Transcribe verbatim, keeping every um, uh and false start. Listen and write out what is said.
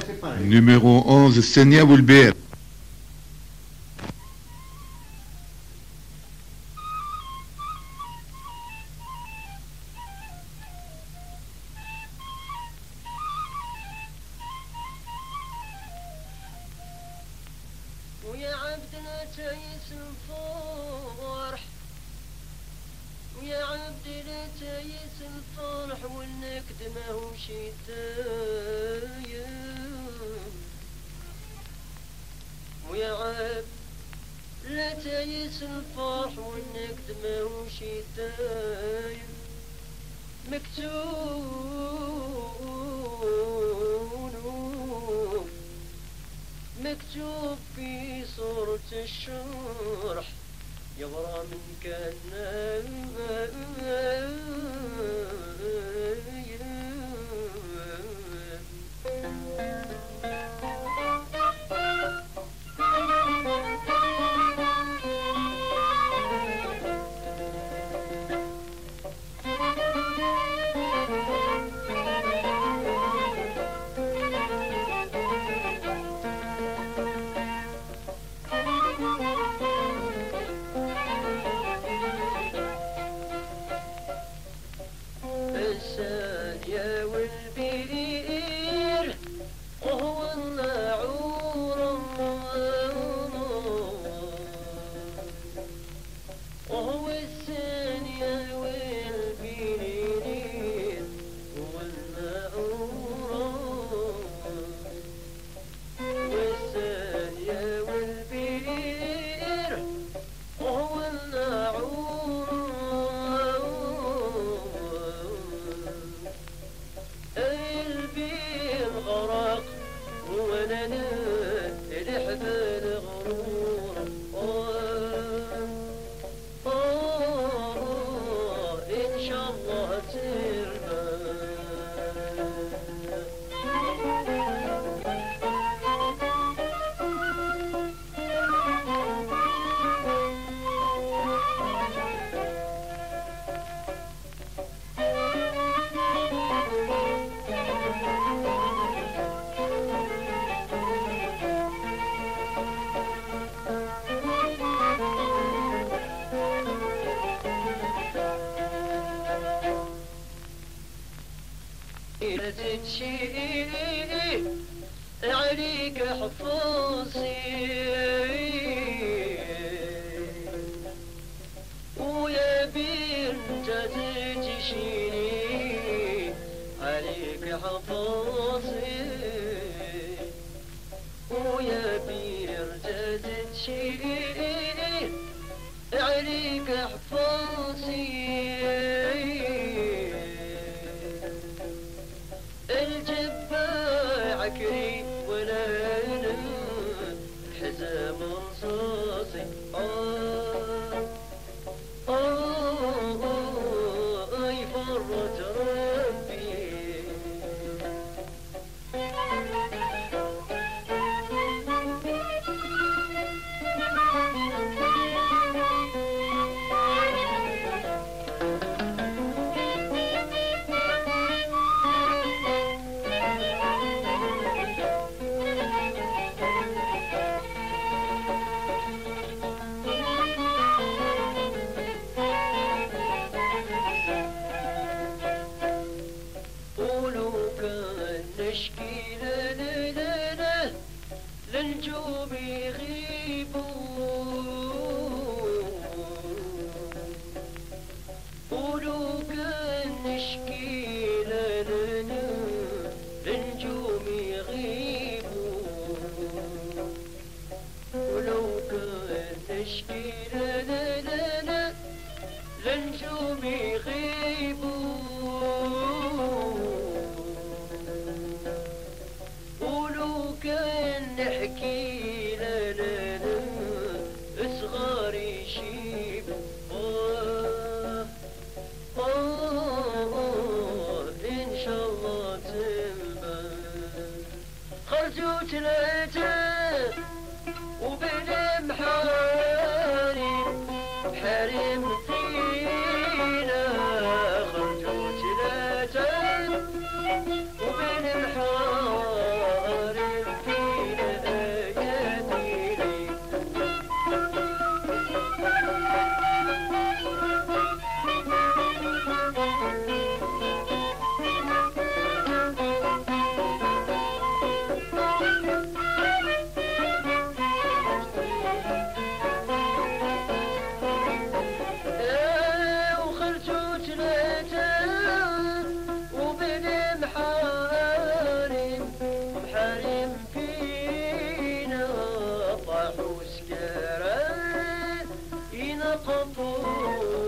Numéro onze, Senia Boulbert. ويا عبدنا تايس الفرح ويا عبدنا تايس الفرح والنكد ماهوش يتايم ويا عبد لا تايس الفرح والنكد ماهوش يتايم مكتوب مكتوب في صورة الشرح يبرى من كان السانية والبير وهو الناعور وهو السانية والبير هو الناعور والسانية والبير وهو الناعور البير غرق وانا الحبال غرور ان شاء الله تربى تشي عليك حفاظي ويا بنت تشيني عليك حفاظي ويا بنت تشيني عليك حفاظي الجبة عكري ولا الحزام رصاصي آه آه آه أي فرت ربي نشكي لنا للنجوم يغيبوا قولوا كان نشكي لنا للنجوم يغيبوا ولو كان نشكي لنا للنجوم يغيبوا نحكي لنا صغار يشيب آه آه إن شاء الله تلبى خرجوا ثلاثة وبين محارم حرم فينا خرجوا ثلاثة وبين محارم حوس كرا ينقطو